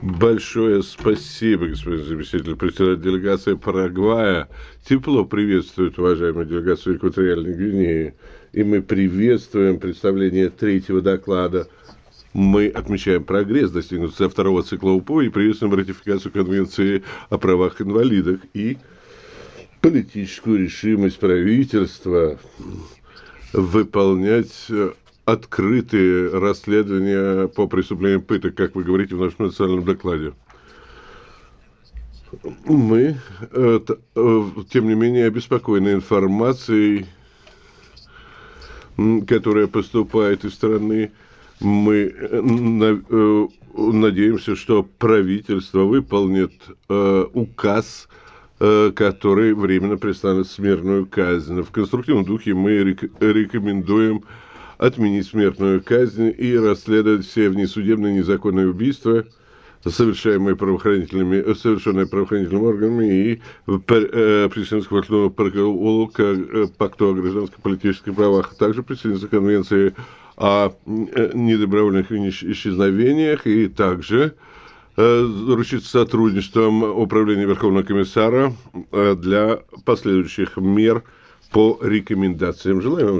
Большое спасибо, господин заместитель председателя делегации Парагвая. Тепло приветствует уважаемую делегацию Экваториальной Гвинеи. И мы приветствуем представление третьего доклада. Мы отмечаем прогресс, достигнутый со второго цикла УПО, и приветствуем ратификацию Конвенции о правах инвалидов и политическую решимость правительства выполнять открытые расследования по преступлениям пыток, как вы говорите в нашем национальном докладе. Мы, тем не менее, обеспокоены информацией, которая поступает из страны. Мы надеемся, что правительство выполнит указ, который временно приостановит смертную казнь. В конструктивном духе мы рекомендуем отменить смертную казнь и расследовать все внесудебные незаконные убийства, совершенные правоохранительными органами и присоединиться к Вольному протоколу к пакту о гражданско-политических правах, также присоединиться к конвенции о недобровольных исчезновениях и также заручиться сотрудничеством Управления Верховного комиссара для последующих мер по рекомендациям. Желаем вам